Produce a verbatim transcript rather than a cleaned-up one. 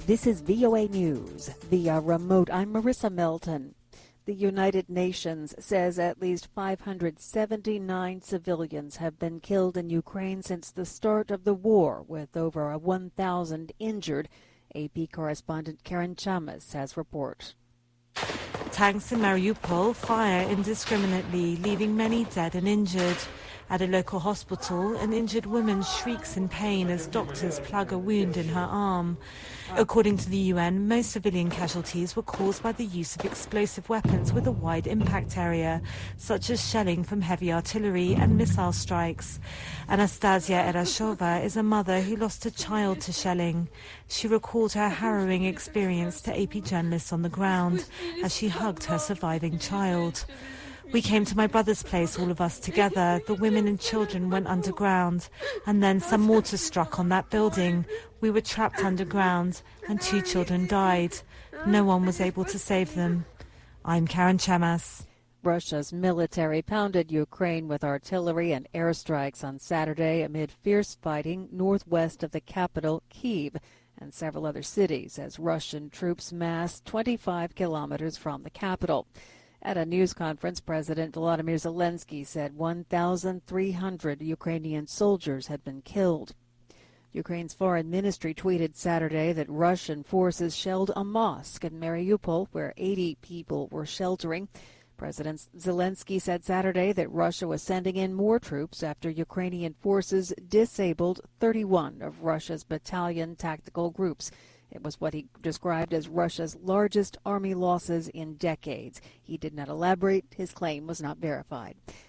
This is V O A News via remote. I'm Marissa Melton. The United Nations says at least five hundred seventy-nine civilians have been killed in Ukraine since the start of the war, with over one thousand injured. A P correspondent Karen Chamas has report. Tanks in Mariupol fire indiscriminately, leaving many dead and injured. At a local hospital, an injured woman shrieks in pain as doctors plug a wound in her arm. According to the U N, most civilian casualties were caused by the use of explosive weapons with a wide impact area, such as shelling from heavy artillery and missile strikes. Anastasia Erashova is a mother who lost a child to shelling. She recalled her harrowing experience to A P journalists on the ground as she hugged her surviving child. We came to my brother's place, all of us together. The women and children went underground, and then some mortar struck on that building. We were trapped underground, and two children died. No one was able to save them. I'm Karen Chamas. Russia's military pounded Ukraine with artillery and airstrikes on Saturday amid fierce fighting northwest of the capital, Kyiv, and several other cities as Russian troops massed twenty-five kilometers from the capital. At a news conference, President Volodymyr Zelensky said one thousand three hundred Ukrainian soldiers had been killed. Ukraine's foreign ministry tweeted Saturday that Russian forces shelled a mosque in Mariupol, where eighty people were sheltering. President Zelensky said Saturday that Russia was sending in more troops after Ukrainian forces disabled thirty-one of Russia's battalion tactical groups. It was what he described as Russia's largest army losses in decades. He did not elaborate. His claim was not verified.